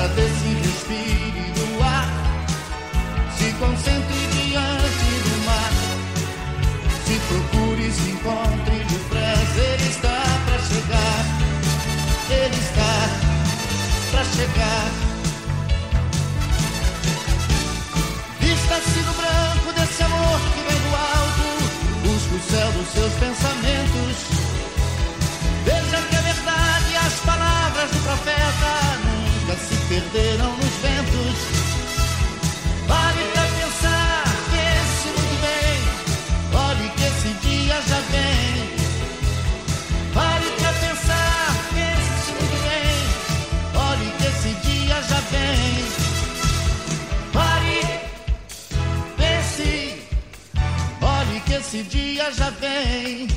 Nada decide o espírito do ar. Se concentre diante do mar. Se procure, se encontre depressa. Ele está pra chegar. Ele está pra chegar. Vista-se no branco desse amor que vem do alto. Busque o céu dos seus pensamentos. Veja que a verdade e as palavras do profeta nunca se perderam nos ventos. Pare pra pensar, pense muito bem. Olhe que esse dia já vem. Pare pra pensar, pense muito bem. Olhe que esse dia já vem. Pare, pense. Olhe que esse dia já vem.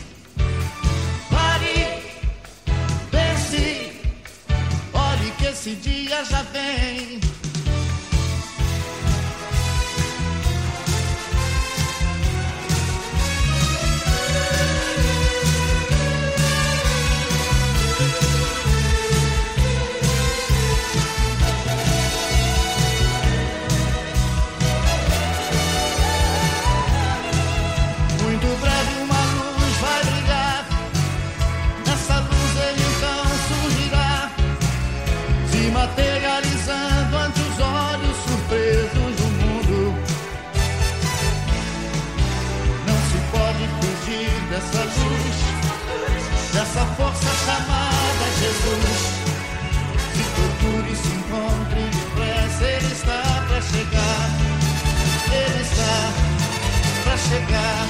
Pare, pense. Olhe que esse dia já vem. Materializando ante os olhos surpresos do mundo. Não se pode fugir dessa luz, dessa força chamada Jesus. Se procure, se encontre depressa. Ele está pra chegar. Ele está pra chegar.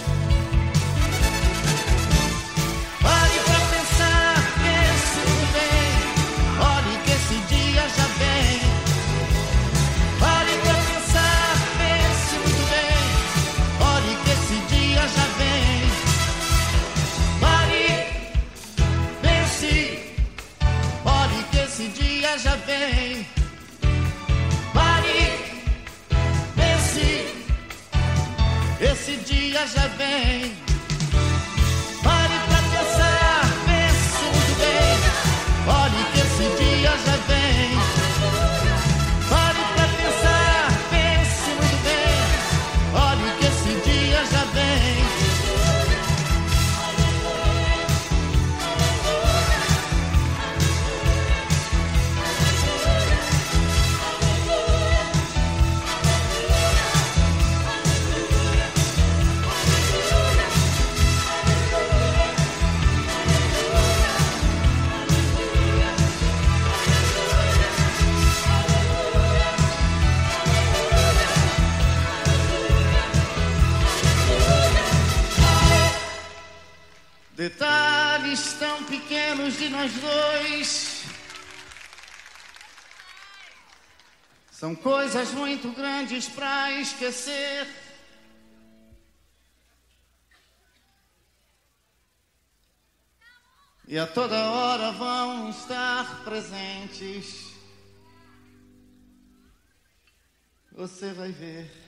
Pare pra pensar, pense bem. Olhe que esse dia já vem. Pare pra pensar, pense muito bem. Olhe que esse dia já vem. Pare, pense. Olhe que esse dia já vem. Pare, pense. Esse dia já vem. Pare pra pensar, pense muito bem. Olhe que esse dia já vem. Pare pra pensar, pense muito bem. Olhe que esse dia já vem. Detalhes tão pequenos de nós dois são coisas muito grandes pra esquecer. E a toda hora vão estar presentes. Você vai ver.